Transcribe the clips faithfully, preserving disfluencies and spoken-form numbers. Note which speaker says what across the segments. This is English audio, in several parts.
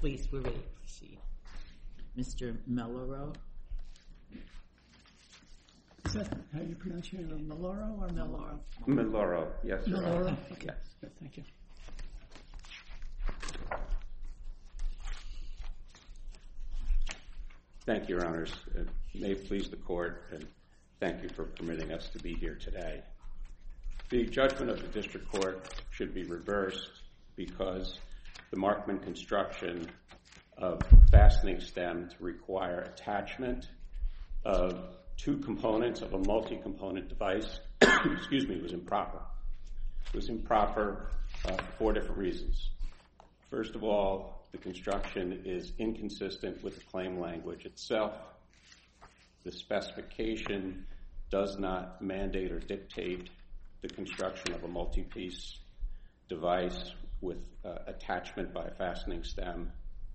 Speaker 1: Please, we're ready to proceed. Mister Melloro.
Speaker 2: Is that how you pronounce your name? Melloro or Melloro?
Speaker 3: Melloro, yes, Your Honor.
Speaker 2: Melloro? Okay.
Speaker 3: Yes.
Speaker 2: Good, thank you.
Speaker 3: Thank you, Your Honors. Uh, may it please the Court, and thank you for permitting us to be here today. The judgment of the District Court should be reversed because the Markman construction of fastening stem to require attachment of two components of a multi-component device, excuse me, was improper. It was improper uh, for four different reasons. First of all, the construction is inconsistent with the claim language itself. The specification does not mandate or dictate the construction of a multi-piece device with uh, attachment by a fastening stem.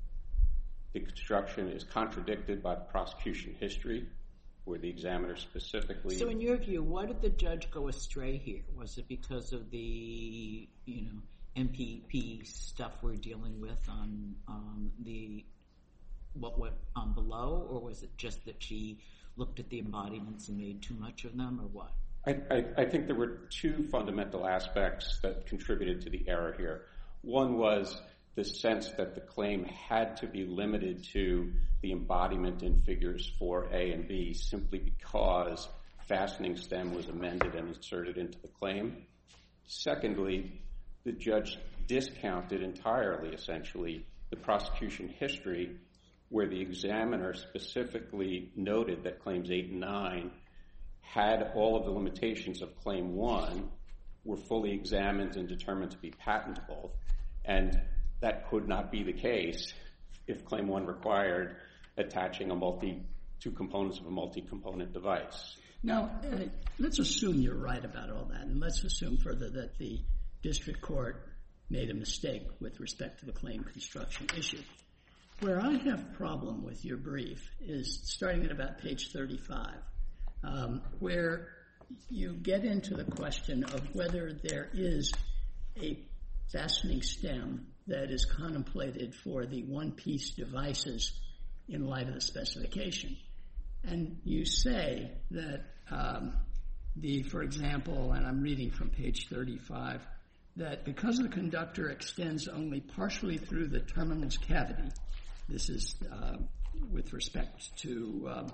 Speaker 3: The construction is contradicted by the prosecution history, where the examiner specifically...
Speaker 1: So in your view, why did the judge go astray here? Was it because of the, you know, M P P stuff we're dealing with on um, the what went on below, or was it just that she looked at the embodiments and made too much of them, or what?
Speaker 3: I, I, I think there were two fundamental aspects that contributed to the error here. One was the sense that the claim had to be limited to the embodiment in figures four A and B simply because fastening stem was amended and inserted into the claim. Secondly, the judge discounted entirely, essentially, the prosecution history where the examiner specifically noted that claims eight and nine had all of the limitations of claim one, were fully examined and determined to be patentable, and that could not be the case if claim one required attaching a multi, two components of a multi-component device.
Speaker 2: Now, uh, let's assume you're right about all that, and let's assume further that the district court made a mistake with respect to the claim construction issue. Where I have problem with your brief is starting at about page thirty-five, um, where you get into the question of whether there is a fastening stem that is contemplated for the one-piece devices in light of the specification. And you say that um, the, for example, and I'm reading from page thirty-five, that because the conductor extends only partially through the terminal's cavity, this is uh, with respect to um,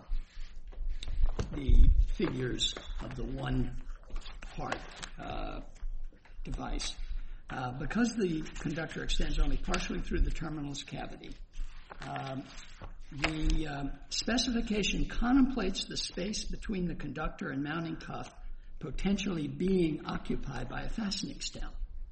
Speaker 2: the figures of the one-part uh, device, uh, because the conductor extends only partially through the terminal's cavity, um, the um, specification contemplates the space between the conductor and mounting cuff potentially being occupied by a fastening stem.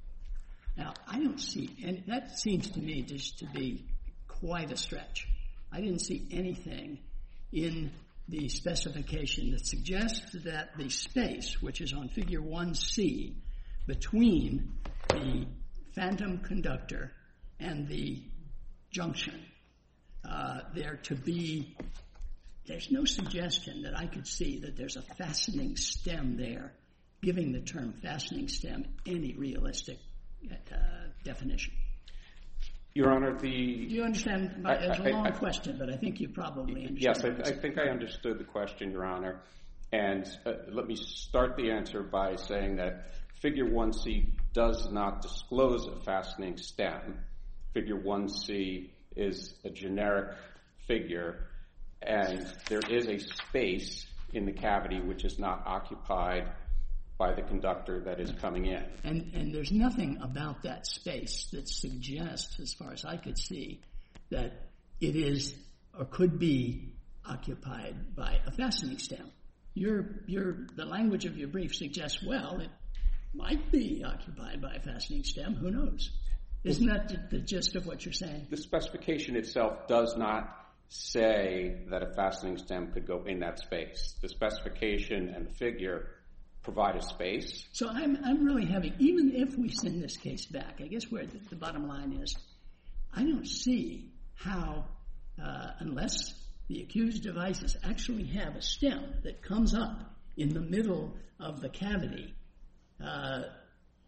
Speaker 2: Now, I don't see, and that seems to me just to be quite a stretch. I didn't see anything in the specification that suggests that the space, which is on figure one C, between the phantom conductor and the junction, uh, there to be, there's no suggestion that I could see that there's a fastening stem there, giving the term fastening stem any realistic uh, definition.
Speaker 3: Your Honor, the...
Speaker 2: Do you understand? My, it's a long I, I, question, but I think you probably understand.
Speaker 3: Yes, I, I think I understood the question, Your Honor. And uh, let me start the answer by saying that figure one C does not disclose a fastening stem. Figure one C is a generic figure, and there is a space in the cavity which is not occupied by the conductor that is coming in.
Speaker 2: And, and there's nothing about that space that suggests, as far as I could see, that it is or could be occupied by a fastening stem. Your, your, the language of your brief suggests, well, it might be occupied by a fastening stem. Who knows? Isn't that the, the gist of what you're saying?
Speaker 3: The specification itself does not say that a fastening stem could go in that space. The specification and the figure provide a space.
Speaker 2: So I'm I'm really having, even if we send this case back, I guess where the, the bottom line is, I don't see how, uh, unless the accused devices actually have a stem that comes up in the middle of the cavity, uh,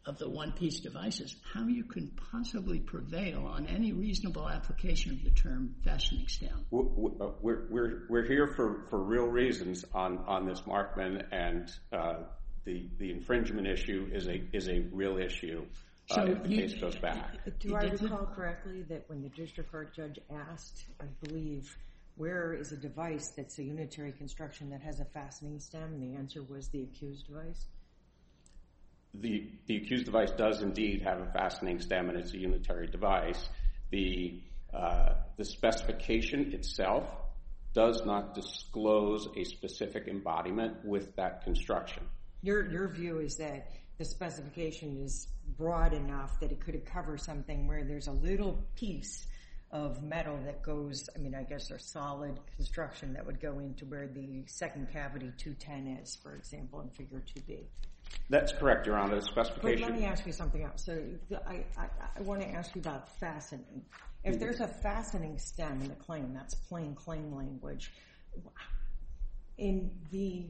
Speaker 2: of the one-piece devices, how you can possibly prevail on any reasonable application of the term fastening stem.
Speaker 3: We're, we're, we're here for, for real reasons on, on this, Markman, and uh, the, the infringement issue is a, is a real issue uh, so if the case goes back.
Speaker 4: Do I recall correctly that when the district court judge asked, I believe, where is a device that's a unitary construction that has a fastening stem, the answer was the accused device?
Speaker 3: The, the accused device does indeed have a fastening stem, and it's a unitary device. The, uh, the specification itself does not disclose a specific embodiment with that construction.
Speaker 4: Your, your view is that the specification is broad enough that it could cover something where there's a little piece of metal that goes, I mean, I guess a solid construction that would go into where the second cavity two ten is, for example, in figure two B.
Speaker 3: That's correct, Your Honor. The specification...
Speaker 4: But let me ask you something else. So I, I, I want to ask you about fastening. If there's a fastening stem in the claim, that's plain claim language, in the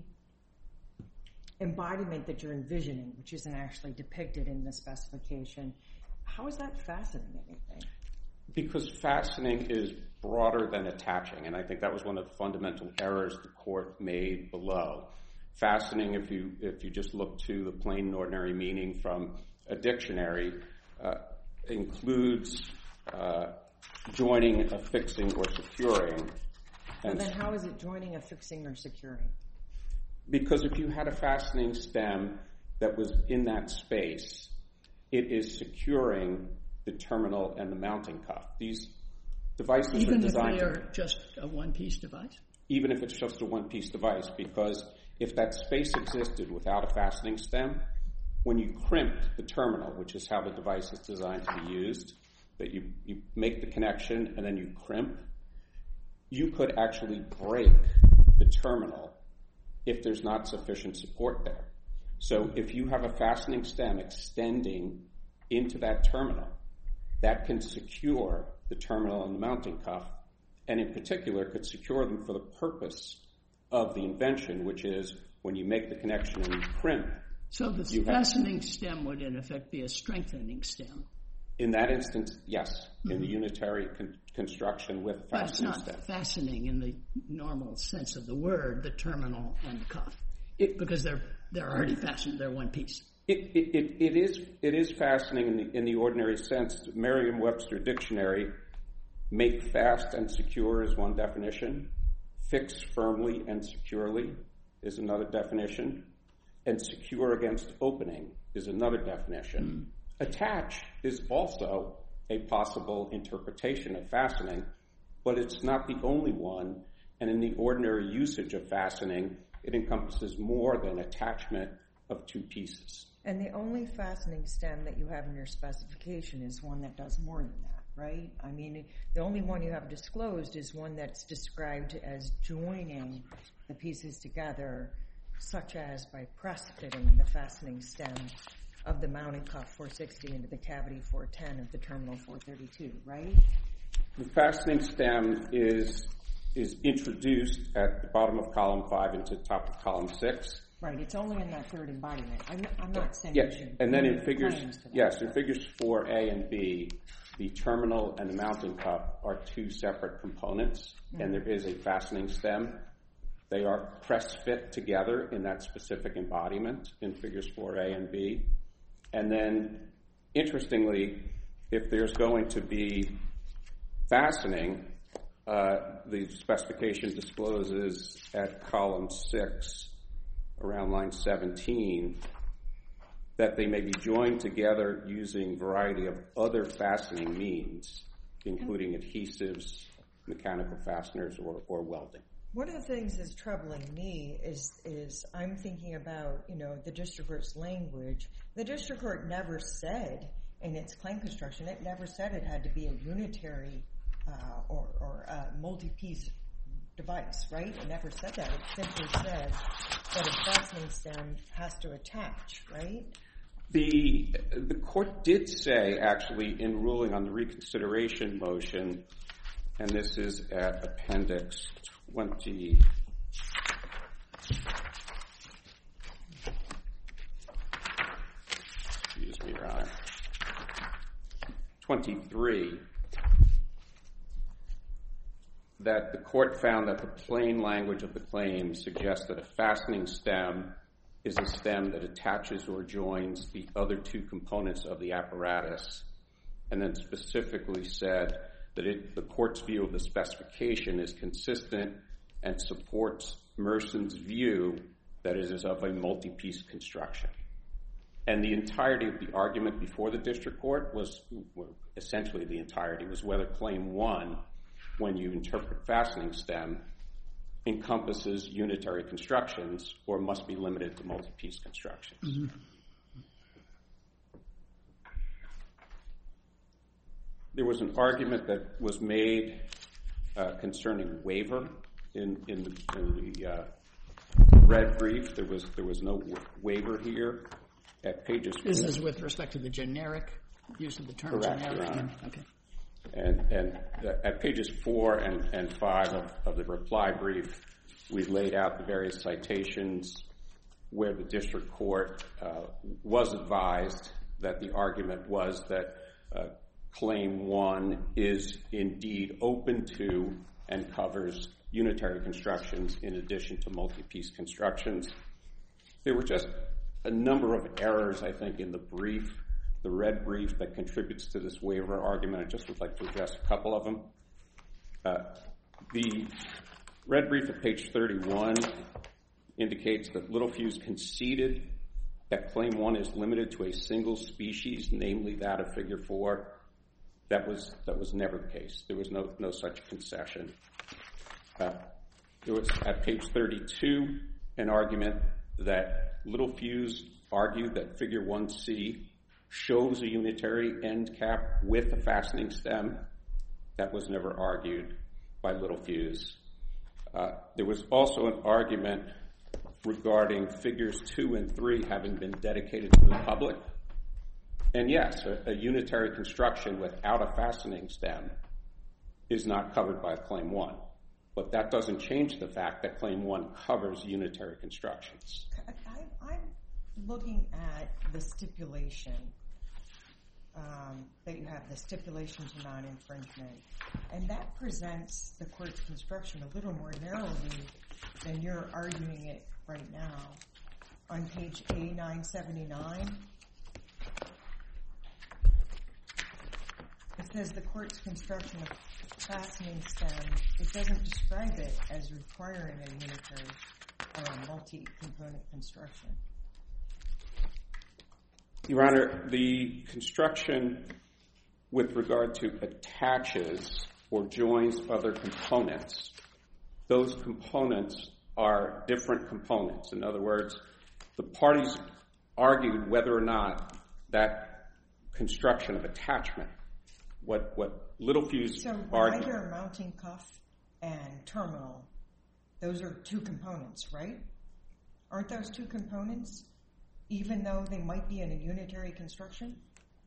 Speaker 4: embodiment that you're envisioning, which isn't actually depicted in the specification, how is that fastening anything?
Speaker 3: Because fastening is broader than attaching, and I think that was one of the fundamental errors the court made below. Fastening, if you if you just look to the plain and ordinary meaning from a dictionary, uh, includes uh, joining, affixing, or securing.
Speaker 4: And then how is it joining, affixing, or securing?
Speaker 3: Because if you had a fastening stem that was in that space, it is securing the terminal and the mounting cuff. These devices
Speaker 2: Even
Speaker 3: are designed...
Speaker 2: Even if they're just a one-piece device?
Speaker 3: Even if it's just a one-piece device, because if that space existed without a fastening stem, when you crimp the terminal, which is how the device is designed to be used, that you, you make the connection and then you crimp, you could actually break the terminal if there's not sufficient support there. So if you have a fastening stem extending into that terminal, that can secure the terminal and the mounting cuff, and in particular could secure them for the purpose of the invention, which is when you make the connection and you crimp.
Speaker 2: So the fastening stem would in effect be a strengthening stem?
Speaker 3: In that instance, yes. Mm-hmm. In the unitary con- construction with a fastening stem.
Speaker 2: But it's not fastening in the normal sense of the word, the terminal and cuff. It, because they're they're already fastened, they're one piece.
Speaker 3: It, it, it, it is it is fastening in the, in the ordinary sense. Merriam-Webster dictionary, make fast and secure is one definition. Fix firmly and securely is another definition. And secure against opening is another definition. Mm. Attach is also a possible interpretation of fastening, but it's not the only one. And in the ordinary usage of fastening, it encompasses more than attachment of two pieces.
Speaker 4: And the only fastening stem that you have in your specification is one that does more than that, right? I mean, the only one you have disclosed is one that's described as joining the pieces together, such as by press fitting the fastening stem of the mounting cuff four sixty into the cavity four ten of the terminal four thirty-two, right?
Speaker 3: The fastening stem is is introduced at the bottom of column five into the top of column six.
Speaker 4: Right, it's only in that third embodiment. I'm, I'm not saying
Speaker 3: yes,
Speaker 4: you should
Speaker 3: and then in figures, yes,
Speaker 4: right?
Speaker 3: in figures four A and B, the terminal and the mounting cuff are two separate components, mm-hmm. and there is a fastening stem. They are press fit together in that specific embodiment in figures four A and B. And then, interestingly, if there's going to be fastening, uh, the specification discloses at column six, around line seventeen, that they may be joined together using a variety of other fastening means, including adhesives, mechanical fasteners, or, or welding.
Speaker 4: One of the things that's troubling me is is I'm thinking about, you know, the district court's language. The district court never said in its claim construction, it never said it had to be a unitary uh, or, or a multi-piece device, right? It never said that. It simply said that a fastening stem has to attach, right?
Speaker 3: The the court did say, actually, in ruling on the reconsideration motion, and this is at appendix twenty. Excuse me twenty-three that the court found that the plain language of the claim suggests that a fastening stem is a stem that attaches or joins the other two components of the apparatus, and then specifically said that it, the court's view of the specification is consistent and supports Merson's view that it is of a multi-piece construction. And the entirety of the argument before the district court was, well, essentially the entirety, was whether Claim one, when you interpret fastening stem, encompasses unitary constructions or must be limited to multi-piece constructions. Mm-hmm. There was an argument that was made uh, concerning waiver in, in the, in the uh, red brief. There was there was no waiver here at pages.
Speaker 2: This is with respect to the generic use of the term.
Speaker 3: Correct,
Speaker 2: generic.
Speaker 3: Your Honor.
Speaker 2: Okay.
Speaker 3: And, and at pages four and, and five of, of the reply brief, we've laid out the various citations where the district court uh, was advised that the argument was that uh, Claim one is indeed open to and covers unitary constructions in addition to multi-piece constructions. There were just a number of errors, I think, in the brief, the red brief, that contributes to this waiver argument. I just would like to address a couple of them. Uh, the red brief at page thirty-one indicates that Littelfuse conceded that Claim one is limited to a single species, namely that of Figure four. That was that was never the case. There was no, no such concession. Uh, there was, at page thirty-two, an argument that Littelfuse argued that Figure one C shows a unitary end cap with a fastening stem. That was never argued by Littelfuse. Uh, there was also an argument regarding Figures two and three having been dedicated to the public. And yes, a, a unitary construction without a fastening stem is not covered by Claim one. But that doesn't change the fact that Claim one covers unitary constructions.
Speaker 4: I, I'm looking at the stipulation, um, that you have, the stipulation to non-infringement, and that presents the court's construction a little more narrowly than you're arguing it right now. On page A nine seventy-nine, it says the court's construction of fastening stem, it doesn't describe it as requiring a unitary or a multi-component construction.
Speaker 3: Your Honor, the construction with regard to attaches or joins other components, those components are different components. In other words, the parties argued whether or not that construction of attachment, what what Littelfuse
Speaker 4: so
Speaker 3: argued.
Speaker 4: So either mounting cuff and terminal, those are two components, right? Aren't those two components, even though they might be in a unitary construction?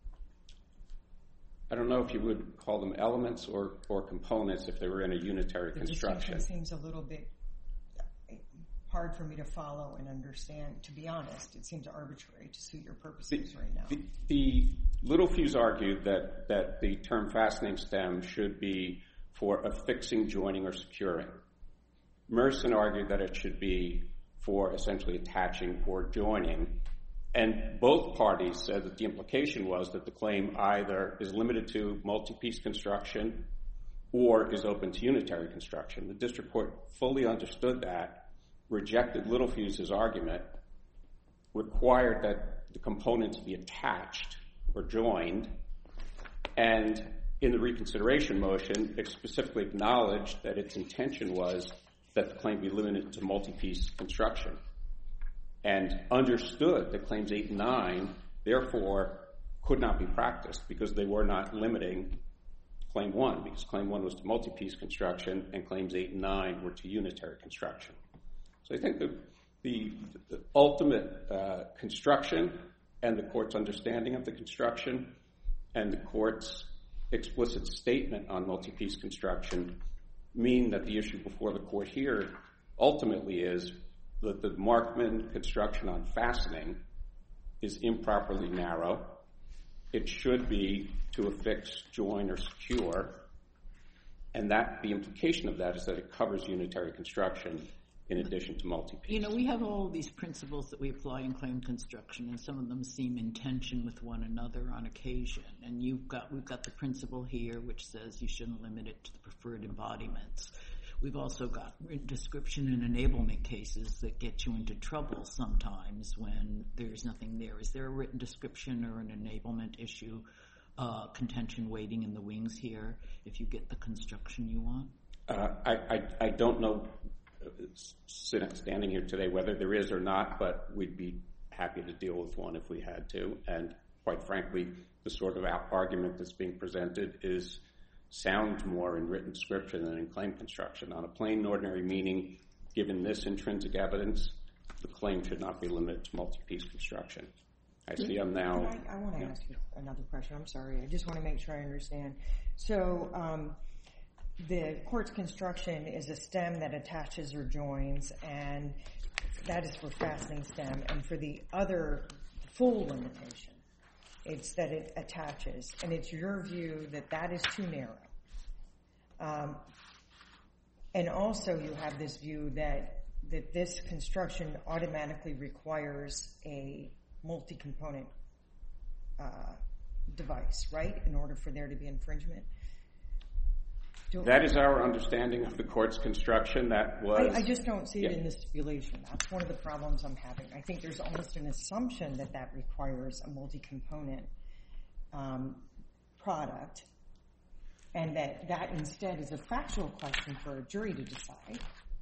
Speaker 3: I don't know if you would call them elements or, or components if they were in a unitary
Speaker 4: the
Speaker 3: construction.
Speaker 4: The distinction seems a little bit hard for me to follow and understand. To be honest, it seems arbitrary to suit your purposes
Speaker 3: the,
Speaker 4: right now.
Speaker 3: The, the Littelfuse argued that, that the term fastening stem should be for affixing, joining, or securing. Merson argued that it should be for essentially attaching or joining. And both parties said that the implication was that the claim either is limited to multi-piece construction or is open to unitary construction. The district court fully understood that, rejected Littelfuse's argument, required that the components be attached or joined, and in the reconsideration motion, it specifically acknowledged that its intention was that the claim be limited to multi-piece construction, and understood that claims eight and nine, therefore, could not be practiced because they were not limiting claim one, because claim one was to multi-piece construction and claims eight and nine were to unitary construction. So I think the, the, the ultimate uh, construction and the court's understanding of the construction and the court's explicit statement on multi-piece construction mean that the issue before the court here ultimately is that the Markman construction on fastening is improperly narrow, it should be to affix, join, or secure, and that the implication of that is that it covers unitary construction in addition to multi-piece.
Speaker 1: You know, we have all these principles that we apply in claim construction, and some of them seem in tension with one another on occasion. And you've got we've got the principle here which says you shouldn't limit it to the preferred embodiments. We've also got description and enablement cases that get you into trouble sometimes when there's nothing there. Is there a written description or an enablement issue, uh, contention waiting in the wings here if you get the construction you want?
Speaker 3: Uh, I, I, I don't know, standing here today, whether there is or not, but we'd be happy to deal with one if we had to. And quite frankly, the sort of argument that's being presented is sounds more in written description than in claim construction. On a plain and ordinary meaning, given this intrinsic evidence, the claim should not be limited to multi-piece construction. I see I'm now...
Speaker 4: I, I want to yeah. ask you another question. I'm sorry. I just want to make sure I understand. So um, the court's construction is a stem that attaches or joins, and that is for fastening stem. And for the other full limitation, it's that it attaches, and it's your view that that is too narrow. Um, and also you have this view that, that this construction automatically requires a multi-component uh, device, right, in order for there to be infringement? Do
Speaker 3: that is our understanding of the court's construction. That was...
Speaker 4: I, I just don't see
Speaker 3: yeah.
Speaker 4: it in the stipulation. That's one of the problems I'm having. I think there's almost an assumption that that requires a multi-component um, product, and that that instead is a factual question for a jury to decide.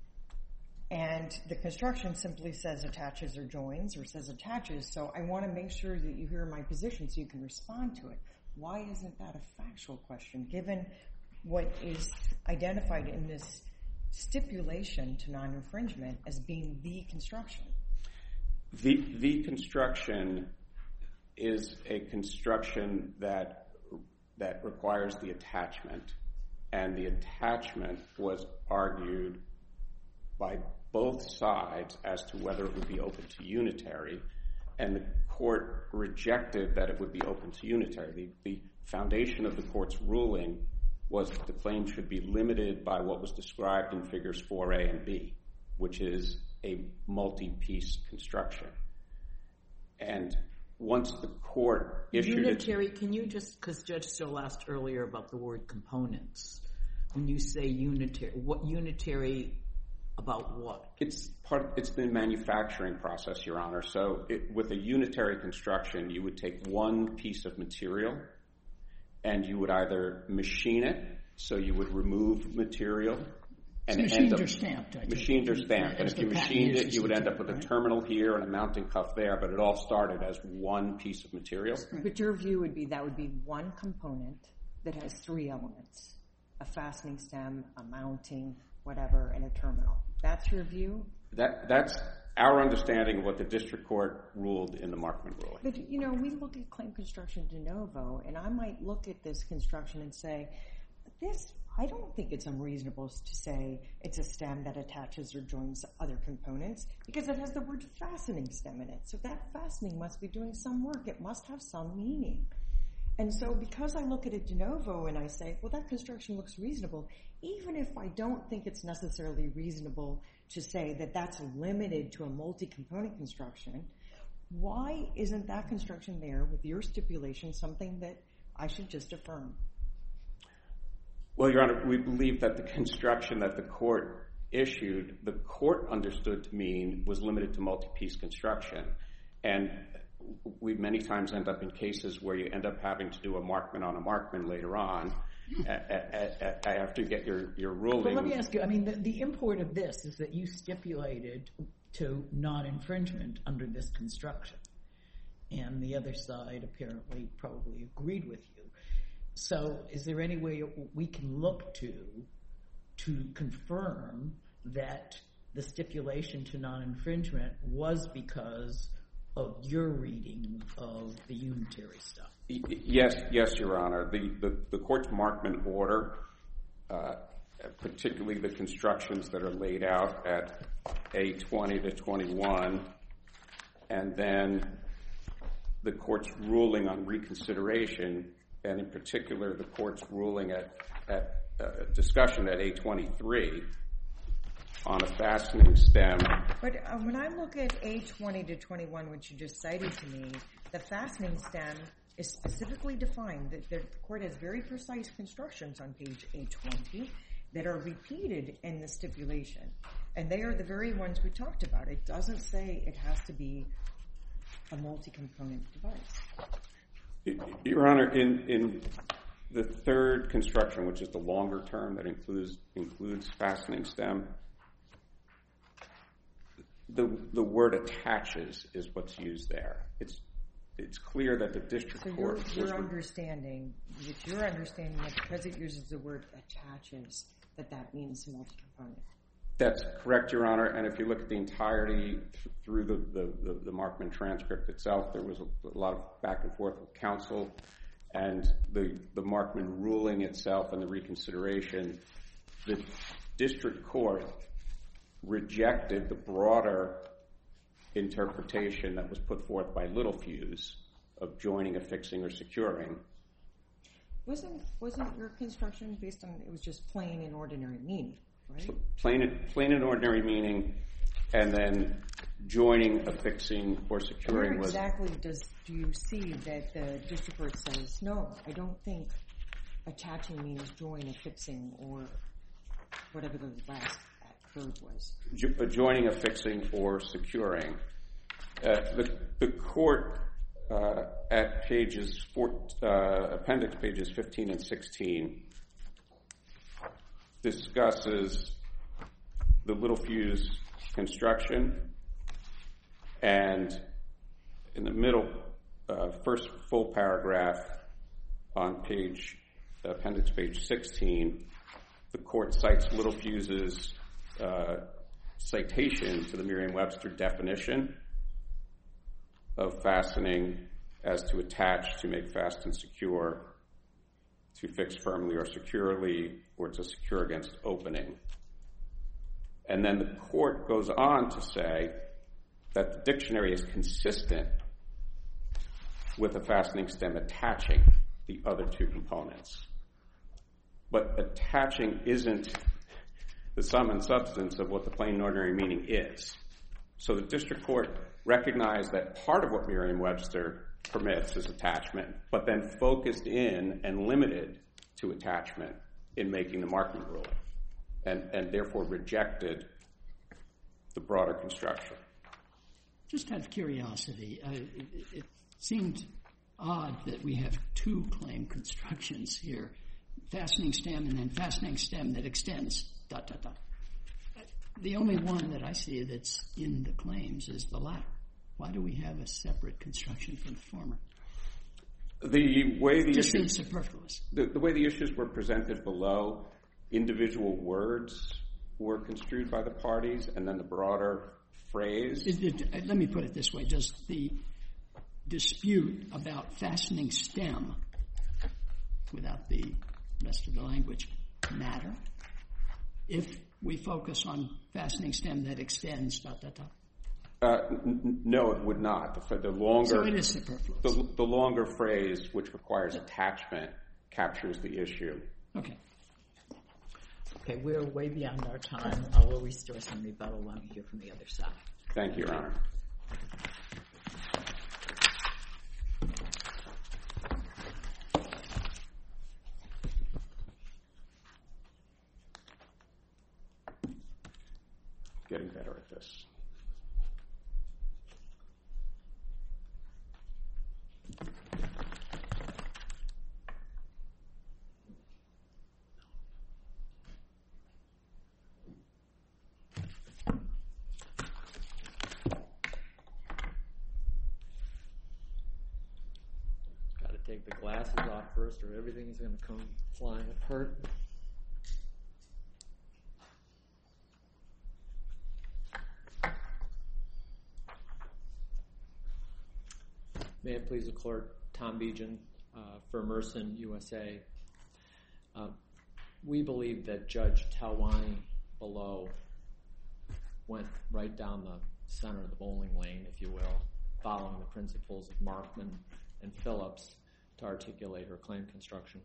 Speaker 4: And the construction simply says attaches or joins, or says attaches, so I want to make sure that you hear my position so you can respond to it. Why isn't that a factual question, given what is identified in this stipulation to non-infringement as being the construction?
Speaker 3: The, the construction is a construction that that requires the attachment, and the attachment was argued by both sides as to whether it would be open to unitary, and the court rejected that it would be open to unitary. The, the foundation of the court's ruling was that the claim should be limited by what was described in figures four A and B, which is a multi-piece construction. And once the court issued
Speaker 1: unitary,
Speaker 3: it...
Speaker 1: Can you just, because Judge Stoll asked earlier about the word components, when you say unitary, what unitary about what?
Speaker 3: It's part. It's the manufacturing process, Your Honor. So it, with a unitary construction, you would take one piece of material and you would either machine it, so you would remove material. And
Speaker 2: it's machined or stamped. I think.
Speaker 3: Machined or stamped. And if you machined it, you would end up with a terminal here and a mounting cuff there, but it all started as one piece of material.
Speaker 4: But your view would be that would be one component that has three elements: a fastening stem, a mounting, whatever, and a terminal. That's your view?
Speaker 3: That That's our understanding of what the district court ruled in the Markman ruling.
Speaker 4: But, you know, we look at claim construction de novo, and I might look at this construction and say, this, I don't think it's unreasonable to say it's a stem that attaches or joins other components, because it has the word fastening stem in it. So that fastening must be doing some work. It must have some meaning. And so because I look at it de novo and I say, well, that construction looks reasonable, even if I don't think it's necessarily reasonable to say that that's limited to a multi-component construction, why isn't that construction there with your stipulation something that I should just affirm?
Speaker 3: Well, Your Honor, we believe that the construction that the court issued, the court understood to mean was limited to multi-piece construction. And we many times end up in cases where you end up having to do a Markman on a Markman later on after you get your, your ruling.
Speaker 1: But let me ask you, I mean, the, the import of this is that you stipulated to non-infringement under this construction. And the other side apparently probably agreed with you. So is there any way we can look to to confirm that the stipulation to non-infringement was because of your reading of the unitary stuff?
Speaker 3: Yes, yes, Your Honor. The, the, the court's Markman order, uh, particularly the constructions that are laid out at A twenty to twenty-one, and then the court's ruling on reconsideration, and in particular the court's ruling at, at uh, discussion at A twenty-three on a fastening stem.
Speaker 4: But uh, when I look at A twenty to twenty-one, which you just cited to me, the fastening stem is specifically defined. The, the court has very precise constructions on page A twenty that are repeated in the stipulation. And they are the very ones we talked about. It doesn't say it has to be a multi-component device.
Speaker 3: Your Honor, in, in the third construction, which is the longer term that includes includes fastening stem, the the word attaches is what's used there. It's it's clear that the district
Speaker 4: so
Speaker 3: court...
Speaker 4: So your understanding, that your understanding that because it uses the word attaches, that that means multi-component.
Speaker 3: That's correct, Your Honor. And if you look at the entirety through the, the, the, the Markman transcript itself, there was a, a lot of back and forth with counsel, and the, the Markman ruling itself and the reconsideration, the district court rejected the broader interpretation that was put forth by Littlefuse of joining, affixing, or securing.
Speaker 4: Wasn't wasn't your construction based on, it was just plain and ordinary meaning, right?
Speaker 3: Plain, plain and ordinary meaning, and then joining, affixing, or securing
Speaker 4: Where
Speaker 3: was...
Speaker 4: exactly does do you see that the district court says, no, I don't think attaching means join, affixing, or whatever the last verb was?
Speaker 3: Jo- joining, affixing, or securing. Uh, the, the court uh, at pages four, uh, appendix pages fifteen and sixteen discusses the Littlefuse construction, and in the middle, uh, first full paragraph on page appendix page sixteen, the court cites Littlefuse's uh, citation to the Merriam-Webster definition of fastening as to attach, to make fast and secure, to fix firmly or securely, or to secure against opening. And then the court goes on to say that the dictionary is consistent with a fastening stem attaching the other two components. But attaching isn't the sum and substance of what the plain and ordinary meaning is. So the district court recognized that part of what Merriam-Webster permits is attachment, but then focused in and limited to attachment in making the Markman ruling, and, and therefore rejected the broader construction.
Speaker 2: Just out of curiosity, uh, it, it seemed odd that we have two claim constructions here, fastening stem and then fastening stem that extends, dot, dot, dot. The only one that I see that's in the claims is the latter. Why do we have a separate construction for the former?
Speaker 3: The way the
Speaker 2: Just
Speaker 3: issues,
Speaker 2: seems superfluous.
Speaker 3: The, the way the issues were presented below, individual words were construed by the parties, and then the broader phrase.
Speaker 2: Is it, uh, let me put it this way. Does the dispute about fastening stem, without the rest of the language, matter if we focus on fastening stem that extends, dot, dot, dot?
Speaker 3: Uh, n- no, it would not. The, the longer,
Speaker 2: So it is superfluous.
Speaker 3: The, the longer phrase, which requires attachment, captures the issue.
Speaker 2: Okay.
Speaker 1: Okay, we're way beyond our time. I will restore some rebuttal when we hear from the other side.
Speaker 3: Thank you, Your Honor. Getting better at this.
Speaker 5: Got to take the glasses off first, or everything's going to come flying apart. May it please the court, Tom Bejan uh, for Merson, U S A. Uh, we believe that Judge Talwani below went right down the center of the bowling lane, if you will, following the principles of Markman and Phillips to articulate her claim construction.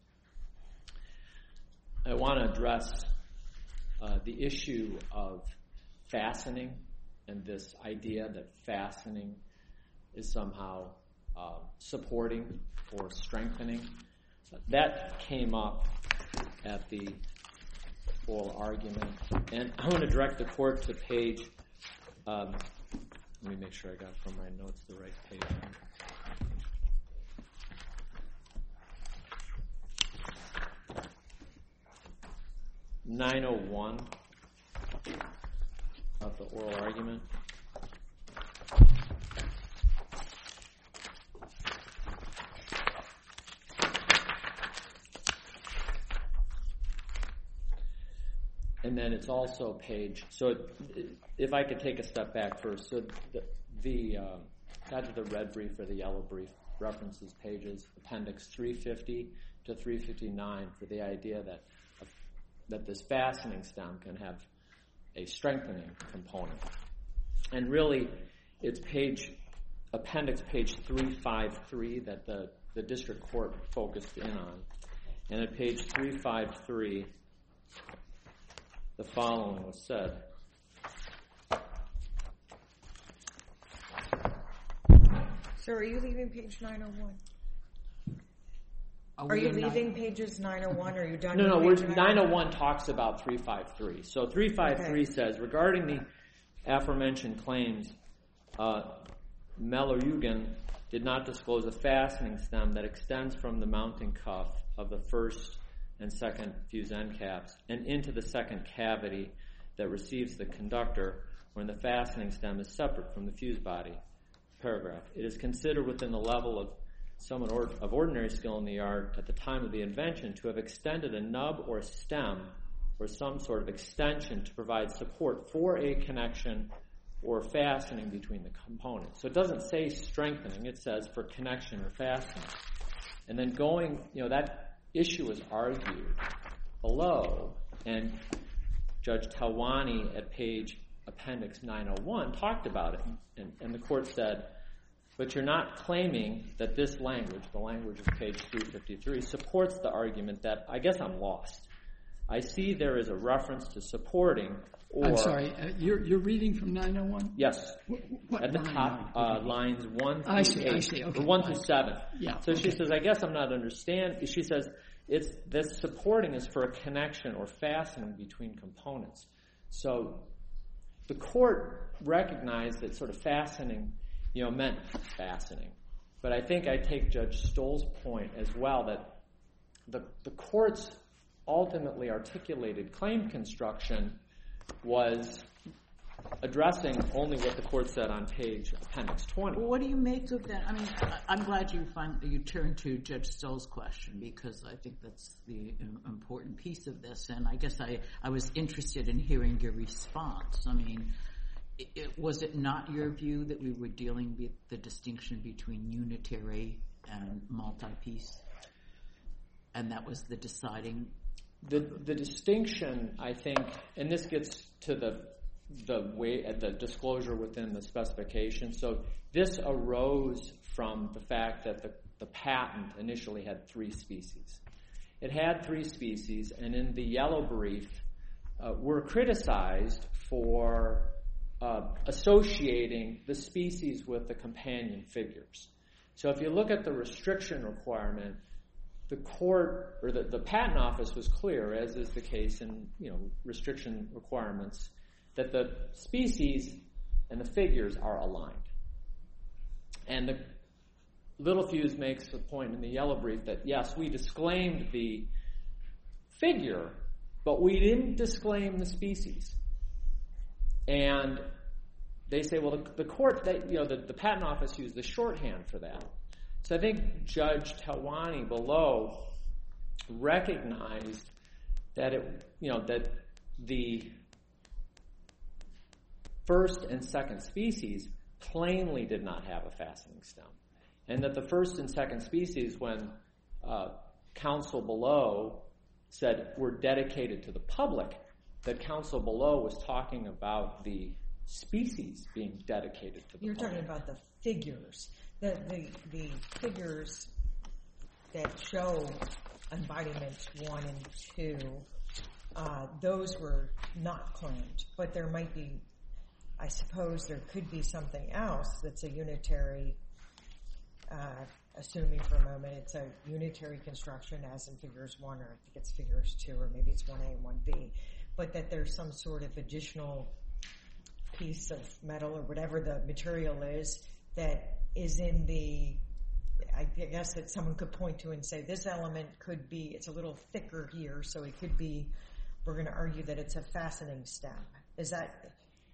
Speaker 5: I want to address uh, the issue of fastening and this idea that fastening is somehow uh, supporting or strengthening. That came up at the oral argument. And I want to direct the court to page, um, let me make sure I got from my notes the right page. nine oh one of the oral argument. And then it's also page, so it, if I could take a step back first, so the, the uh, either the red brief or the yellow brief references pages appendix three fifty to three fifty-nine for the idea that uh, that this fastening stem can have a strengthening component. And really, it's page, appendix page three fifty-three that the, the district court focused in on. And at page three fifty-three, the following was said.
Speaker 4: So are you leaving page nine oh one?
Speaker 1: Are,
Speaker 4: Are
Speaker 1: we
Speaker 4: you
Speaker 1: in
Speaker 4: leaving
Speaker 1: nine-
Speaker 4: pages nine oh one, or are you done
Speaker 5: No, no,
Speaker 4: with
Speaker 5: we're,
Speaker 4: page
Speaker 5: nine oh one talks about three fifty-three. So three fifty-three
Speaker 4: Okay.
Speaker 5: says, regarding the aforementioned claims, uh, Meller-Eugen did not disclose a fastening stem that extends from the mounting cuff of the first and second fuse end caps and into the second cavity that receives the conductor when the fastening stem is separate from the fuse body. Paragraph. It is considered within the level of someone or, of ordinary skill in the art at the time of the invention to have extended a nub or stem or some sort of extension to provide support for a connection or fastening between the components. So it doesn't say strengthening, it says for connection or fastening. And then going, you know, that issue was argued below, and Judge Talwani at page appendix nine oh one talked about it, and, and the court said, but you're not claiming that this language, the language of page three fifty-three, supports the argument that, I guess I'm lost. I see there is a reference to supporting or...
Speaker 2: I'm sorry, uh, you're, you're reading from nine oh one?
Speaker 5: Yes.
Speaker 2: What, what
Speaker 5: At the
Speaker 2: line
Speaker 5: top,
Speaker 2: are
Speaker 5: uh,
Speaker 2: you-
Speaker 5: lines one through
Speaker 2: I see,
Speaker 5: eight.
Speaker 2: I see, okay,
Speaker 5: Or one
Speaker 2: fine.
Speaker 5: through seven.
Speaker 2: Yeah,
Speaker 5: So she
Speaker 2: okay.
Speaker 5: says, I guess I'm not understanding. She says, it's this supporting is for a connection or fastening between components. So the court recognized that sort of fastening, you know, meant fastening. But I think I take Judge Stoll's point as well that the, the court's ultimately articulated claim construction was addressing only what the court said on page appendix twenty.
Speaker 1: What do you make of that? I mean, I- I'm glad you find you turned to Judge Stoll's question, because I think that's the um, important piece of this. And I guess I, I was interested in hearing your response. I mean, it, it, was it not your view that we were dealing with the distinction between unitary and multi-piece? And that was the deciding...
Speaker 5: The the distinction, I think, and this gets to the the way the disclosure within the specification. So this arose from the fact that the, the patent initially had three species. It had three species, and in the yellow brief, uh, were criticized for uh, associating the species with the companion figures. So if you look at the restriction requirement, the court or the, the patent office was clear, as is the case in, you know, restriction requirements, that the species and the figures are aligned. And the Littelfuse makes the point in the yellow brief that, yes, we disclaimed the figure, but we didn't disclaim the species. And they say, well, the, the court, that, you know, the, the patent office used the shorthand for that. So I think Judge Talwani below recognized that it, you know, that the first and second species plainly did not have a fastening stem, and that the first and second species, when uh, counsel below said were dedicated to the public, that counsel below was talking about the species being dedicated to the
Speaker 4: You're
Speaker 5: poem.
Speaker 4: talking about the figures, the, the, the figures that show embodiments one and two, uh, those were not claimed, but there might be, I suppose there could be something else that's a unitary, uh, assuming for a moment it's a unitary construction as in figures one, or I think it's figures two, or maybe it's one A and one B, but that there's some sort of additional piece of metal or whatever the material is that is in the, I guess that someone could point to and say this element could be, it's a little thicker here, so it could be, we're going to argue that it's a fastening stem. Is that,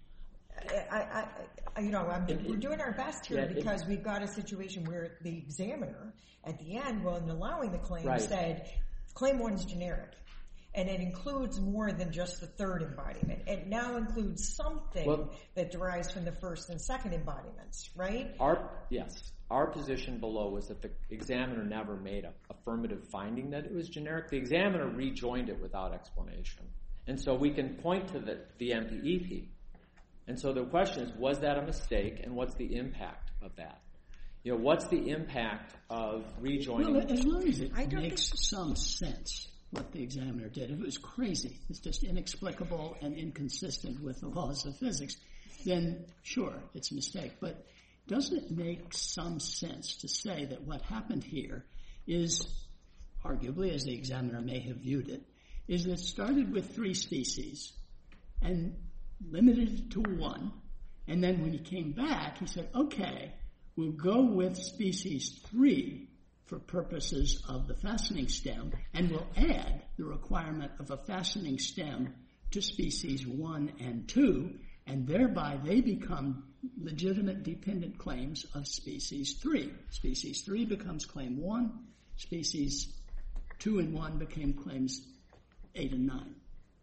Speaker 4: I, I, I you know, I mean, we're doing our best here
Speaker 5: yeah,
Speaker 4: because we've got a situation where the examiner at the end, well, in allowing the claim,
Speaker 5: right.
Speaker 4: said claim one's generic. And it includes more than just the third embodiment. It now includes something
Speaker 5: well,
Speaker 4: that derives from the first and second embodiments, right?
Speaker 5: Our yes, our position below was that the examiner never made an affirmative finding that it was generic. The examiner rejoined it without explanation. And so we can point to the, the M P E P. And so the question is, was that a mistake, and what's the impact of that? You know, what's the impact of rejoining?
Speaker 2: Well, as long as it
Speaker 4: I don't
Speaker 2: makes
Speaker 4: think-
Speaker 2: some sense what the examiner did. If it was crazy, it's just inexplicable and inconsistent with the laws of physics, then sure, it's a mistake. But doesn't it make some sense to say that what happened here is, arguably, as the examiner may have viewed it, is that it started with three species and limited it to one, and then when he came back, he said, okay, we'll go with species three for purposes of the fastening stem, and we'll add the requirement of a fastening stem to species one and two, and thereby they become legitimate dependent claims of species three. Species three becomes claim one, species two and one became claims eight and nine.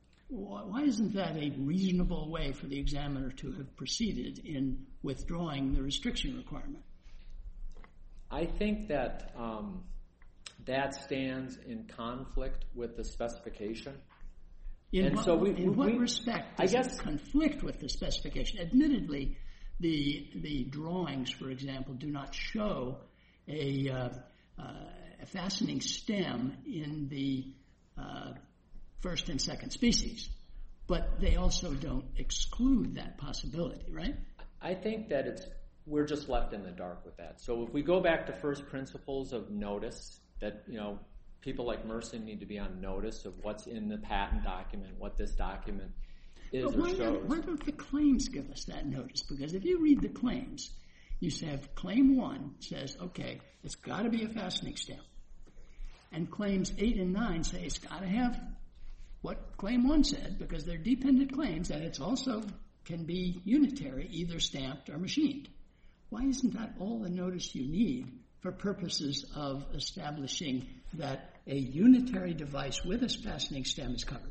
Speaker 2: Why isn't that a reasonable way for the examiner to have proceeded in withdrawing the restriction requirement?
Speaker 5: I think that um, that stands in conflict with the specification.
Speaker 2: In
Speaker 5: and
Speaker 2: what,
Speaker 5: so we,
Speaker 2: in
Speaker 5: we,
Speaker 2: what
Speaker 5: we,
Speaker 2: respect
Speaker 5: I
Speaker 2: does
Speaker 5: guess,
Speaker 2: it conflict with the specification? Admittedly, the the drawings, for example, do not show a, uh, uh, a fastening stem in the uh, first and second species, but they also don't exclude that possibility, right?
Speaker 5: I think that it's we're just left in the dark with that. So if we go back to first principles of notice, that, you know, people like Merson need to be on notice of what's in the patent document, what this document is
Speaker 2: But
Speaker 5: or
Speaker 2: why,
Speaker 5: shows.
Speaker 2: don't, why don't the claims give us that notice? Because if you read the claims, you say claim one says, okay, it's got to be a fastening stem. And claims eight and nine say it's got to have what claim one said, because they're dependent claims, and it's also can be unitary, either stamped or machined. Why isn't that all the notice you need for purposes of establishing that a unitary device with a fastening stem is covered?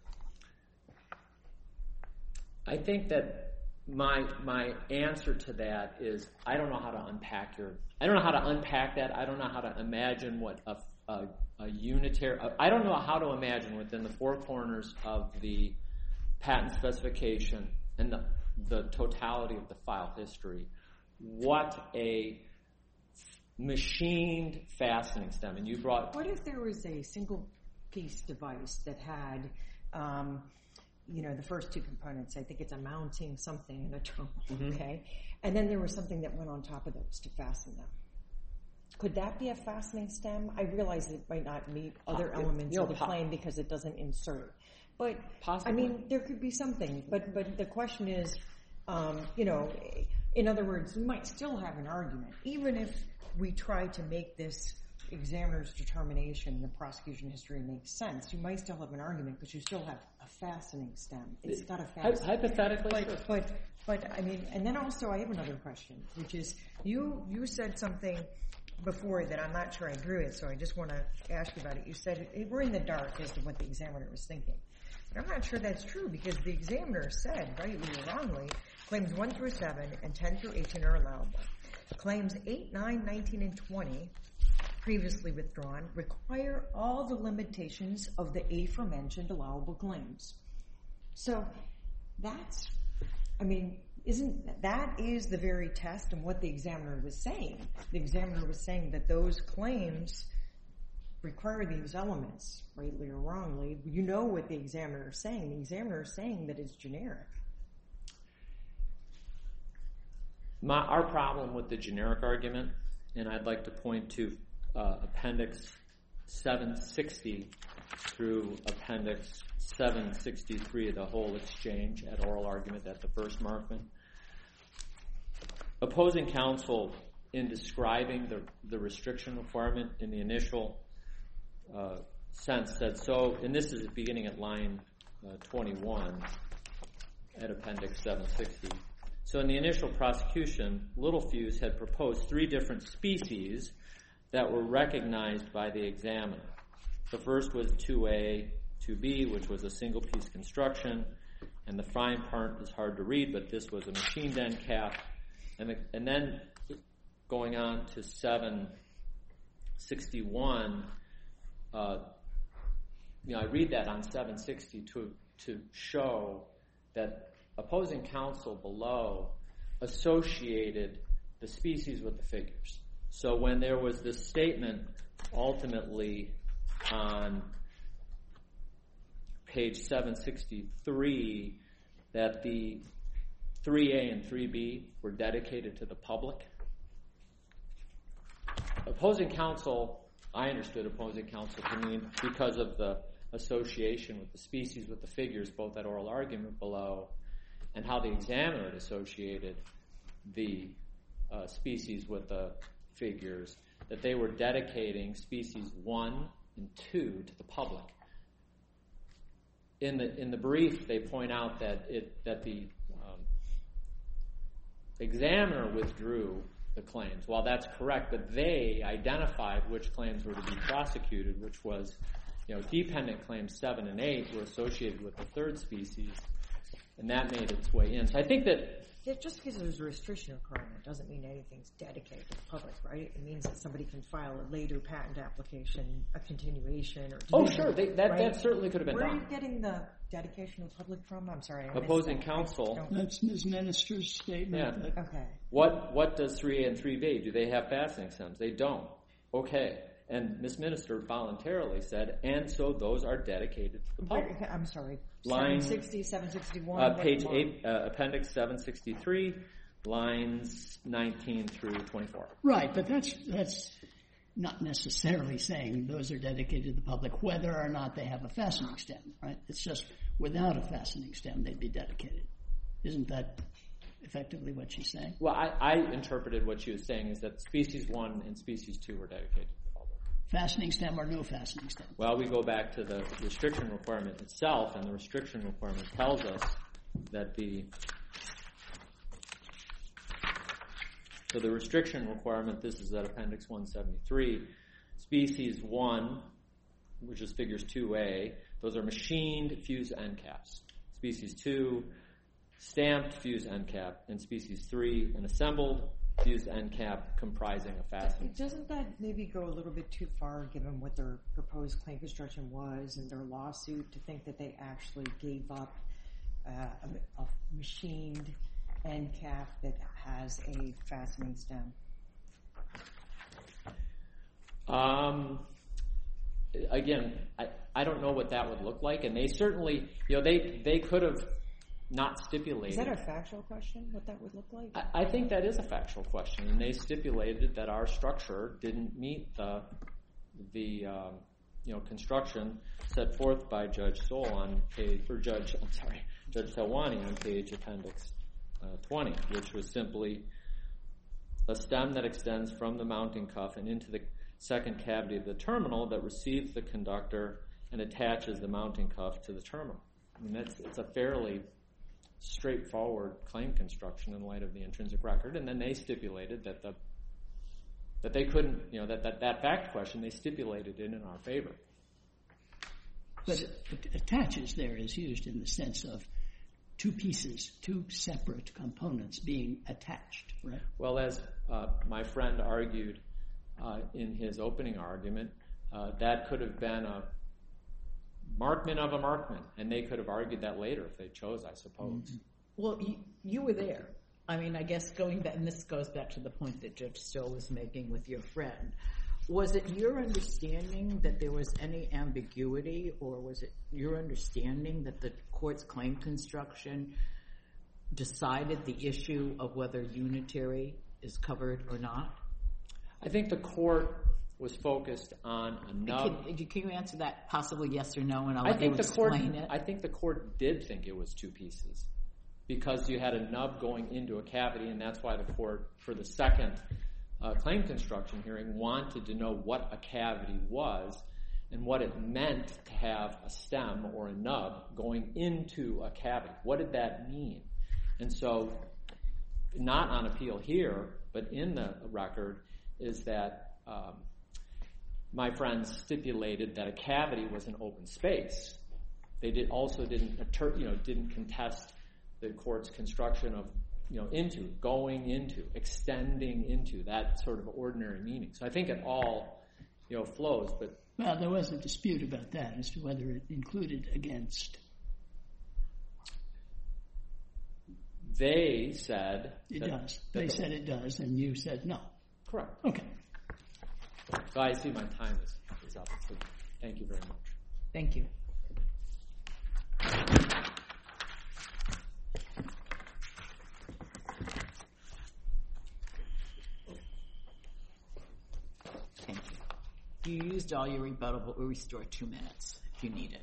Speaker 5: I think that my my answer to that is I don't know how to unpack your I don't know how to unpack that. I don't know how to imagine what a a, a unitary I don't know how to imagine within the four corners of the patent specification and the the totality of the file history what a machined fastening stem, and you brought...
Speaker 4: What if there was a single-piece device that had, um, you know, the first two components? I think it's a mounting something in a terminal, mm-hmm. okay? And then there was something that went on top of those to fasten them. Could that be a fastening stem? I realize it might not meet other
Speaker 5: uh,
Speaker 4: elements
Speaker 5: you know,
Speaker 4: of the
Speaker 5: po-
Speaker 4: claim because it doesn't insert. But,
Speaker 5: Possibly.
Speaker 4: I mean, there could be something. But, but the question is, um, you know... In other words, we might still have an argument, even if we try to make this examiner's determination, the prosecution history makes sense. You might still have an argument because you still have a fastening stem. It's got a fastening.
Speaker 5: Hypothetically,
Speaker 4: but,
Speaker 5: sure.
Speaker 4: but, but I mean, and then also I have another question, which is you you said something before that I'm not sure I agree with, so I just want to ask you about it. You said we're in the dark as to what the examiner was thinking. But I'm not sure that's true because the examiner said, rightly or wrongly, claims one through seven and ten through eighteen are allowable. Claims eight, nine, nineteen, and twenty, previously withdrawn, require all the limitations of the aforementioned allowable claims. So that's, I mean, isn't that is the very test and what the examiner was saying. The examiner was saying that those claims require these elements, rightly or wrongly. You know what the examiner is saying. The examiner is saying that it's generic.
Speaker 5: My, our problem with the generic argument, and I'd like to point to uh, Appendix seven sixty through Appendix seven sixty-three, the whole exchange at oral argument at the first Markman. Opposing counsel, in describing the, the restriction requirement in the initial uh, sense, said so, and this is beginning at line uh, twenty-one at Appendix seven sixty. So in the initial prosecution, Littelfuse had proposed three different species that were recognized by the examiner. The first was two A, two B, which was a single-piece construction, and the fine part is hard to read, but this was a machined end cap. And, the, and then going on to seven sixty-one, uh, you know, I read that on seven sixty to, to show that opposing counsel below associated the species with the figures. So when there was this statement ultimately on page seven sixty-three that the three A and three B were dedicated to the public, opposing counsel, I understood opposing counsel to mean because of the association with the species with the figures, both at oral argument below, and how the examiner had associated the uh, species with the figures, that they were dedicating species one and two to the public. In the in the brief, they point out that it that the um, examiner withdrew the claims. While that's correct, but they identified which claims were to be prosecuted, which was, you know, dependent claims seven and eight were associated with the third species, and that made its way in. So I think that
Speaker 4: Yeah, just because there's a restriction requirement doesn't mean anything's dedicated to the public, right? It means that somebody can file a later patent application, a continuation, or
Speaker 5: oh sure, they, that
Speaker 4: right?
Speaker 5: that certainly could have been
Speaker 4: Where
Speaker 5: done.
Speaker 4: are you getting the dedication to the public from? I'm sorry, I missed
Speaker 5: Opposing
Speaker 4: that.
Speaker 5: counsel.
Speaker 4: Don't-
Speaker 2: That's Miz Minister's statement.
Speaker 5: Yeah.
Speaker 2: that-
Speaker 4: Okay.
Speaker 5: What what does three A and three B? Do they have fastening stems? They don't. Okay. And Miz Minister voluntarily said, and so those are dedicated to the public.
Speaker 4: Where- I'm sorry.
Speaker 5: Line-
Speaker 4: seven sixty, seven sixty-one.
Speaker 5: Uh,
Speaker 4: what
Speaker 5: page
Speaker 4: line?
Speaker 5: eight, uh, appendix seven sixty-three, lines nineteen through twenty-four.
Speaker 2: Right, but that's that's not necessarily saying those are dedicated to the public, whether or not they have a fastening stem, right? It's just without a fastening stem, they'd be dedicated. Isn't that effectively what she's saying?
Speaker 5: Well, I, I interpreted what she was saying is that species one and species two were dedicated to the public.
Speaker 2: Fastening stem or no fastening stem?
Speaker 5: Well, we go back to the restriction requirement itself, and the restriction requirement tells us that the so the restriction requirement, this is at appendix one seventy-three, species one, which is figures two A, those are machined fused end caps. Species two, stamped fused end cap, and species three, an assembled fused end cap comprising a fastening.
Speaker 4: Doesn't that maybe go a little bit too far, given what their proposed claim construction was and their lawsuit, to think that they actually gave up uh, a, a machined end cap that has a fastening stem?
Speaker 5: Um, again, I, I don't know what that would look like, and they certainly, you know, they, they could have not stipulated.
Speaker 4: Is that a factual question, what that would look like?
Speaker 5: I, I think that is a factual question, and they stipulated that our structure didn't meet the the um, you know construction set forth by Judge Soul on page, or Judge I'm sorry, Judge Talwani on page appendix uh, twenty, which was simply a stem that extends from the mounting cuff and into the second cavity of the terminal that receives the conductor and attaches the mounting cuff to the terminal. I mean, that's it's a fairly straightforward claim construction in light of the intrinsic record, and then they stipulated that the that they couldn't, you know, that that, that fact question they stipulated it in our favor.
Speaker 2: But it, attaches there is used in the sense of two pieces, two separate components being attached, right?
Speaker 5: Well, as uh, my friend argued uh, in his opening argument, uh, that could have been a Markman of a Markman, and they could have argued that later if they chose, I suppose. Mm-hmm.
Speaker 1: Well, you, you were there. I mean, I guess going back, and this goes back to the point that Judge Stoll was making with your friend. Was it your understanding that there was any ambiguity, or was it your understanding that the court's claim construction decided the issue of whether unitary is covered or not?
Speaker 5: I think the court was focused on a nub.
Speaker 1: Can, can you answer that possibly yes or no, and I'll
Speaker 5: I
Speaker 1: let
Speaker 5: think
Speaker 1: you
Speaker 5: the court,
Speaker 1: explain it?
Speaker 5: I think the court did think it was two pieces because you had a nub going into a cavity, and that's why the court, for the second uh, claim construction hearing, wanted to know what a cavity was and what it meant to have a stem or a nub going into a cavity. What did that mean? And so, not on appeal here, but in the record, is that um, my friends stipulated that a cavity was an open space. They did also didn't, you know, didn't contest the court's construction of, you know, into, going into, extending into, that sort of ordinary meaning. So I think it all, you know, flows. But
Speaker 2: well, there was a dispute about that as to whether it included against.
Speaker 5: They said
Speaker 2: it
Speaker 5: that,
Speaker 2: does.
Speaker 5: That
Speaker 2: they
Speaker 5: the,
Speaker 2: said it does, and you said no.
Speaker 5: Correct.
Speaker 2: Okay.
Speaker 5: So I see my time is, is up. So thank you very much.
Speaker 1: Thank you. Thank you. You used all your rebuttal, but we'll restore two minutes if you need it.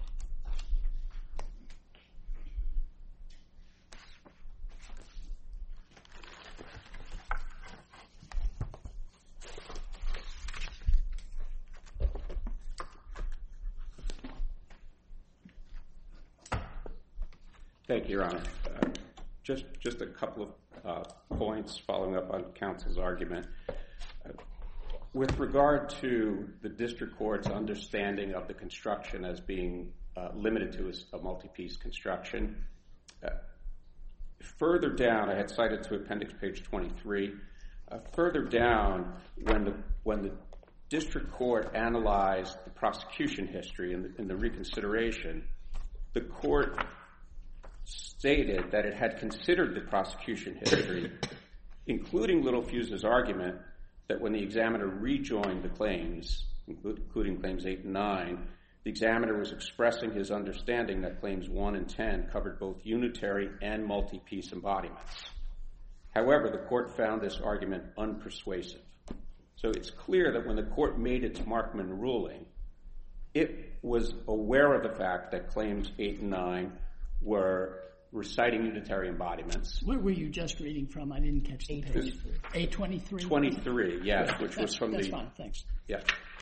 Speaker 3: Thank you, Your Honor. Uh, just, just a couple of uh, points following up on counsel's argument. Uh, with regard to the district court's understanding of the construction as being uh, limited to a, a multi-piece construction, uh, further down, I had cited to appendix page twenty-three, uh, further down, when the, when the district court analyzed the prosecution history in the, in the reconsideration, the court stated that it had considered the prosecution history, including Littlefuse's argument that when the examiner rejoined the claims, including claims eight and nine, the examiner was expressing his understanding that claims one and ten covered both unitary and multi-piece embodiments. However, the court found this argument unpersuasive. So it's clear that when the court made its Markman ruling, it was aware of the fact that claims eight and nine were reciting unitary embodiments.
Speaker 2: Where were you just reading from? I didn't catch the page. A twenty-three?
Speaker 3: twenty-three, yes, which
Speaker 2: that's,
Speaker 3: was from
Speaker 2: that's
Speaker 3: the...
Speaker 2: That's fine, thanks.
Speaker 3: Yeah.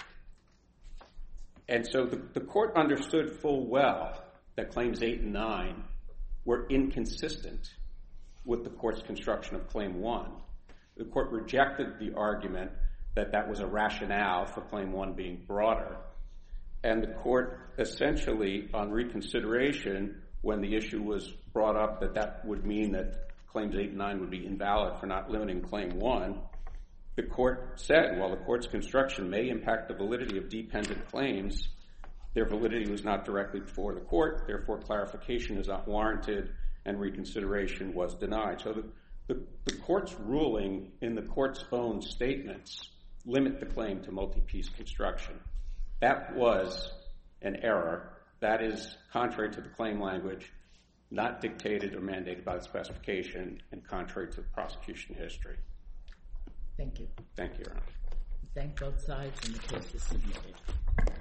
Speaker 3: And so the, the court understood full well that claims eight and nine were inconsistent with the court's construction of claim one. The court rejected the argument that that was a rationale for claim one being broader. And the court essentially, on reconsideration, when the issue was brought up that that would mean that claims eight and nine would be invalid for not limiting claim one, the court said, while the court's construction may impact the validity of dependent claims, their validity was not directly before the court, therefore clarification is not warranted, and reconsideration was denied. So the, the, the court's ruling in the court's own statements limit the claim to multi-piece construction. That was an error. That is contrary to the claim language, not dictated or mandated by the specification, and contrary to the prosecution history.
Speaker 1: Thank you.
Speaker 3: Thank you, Your Honor.
Speaker 1: Thank both sides, and the case is submitted.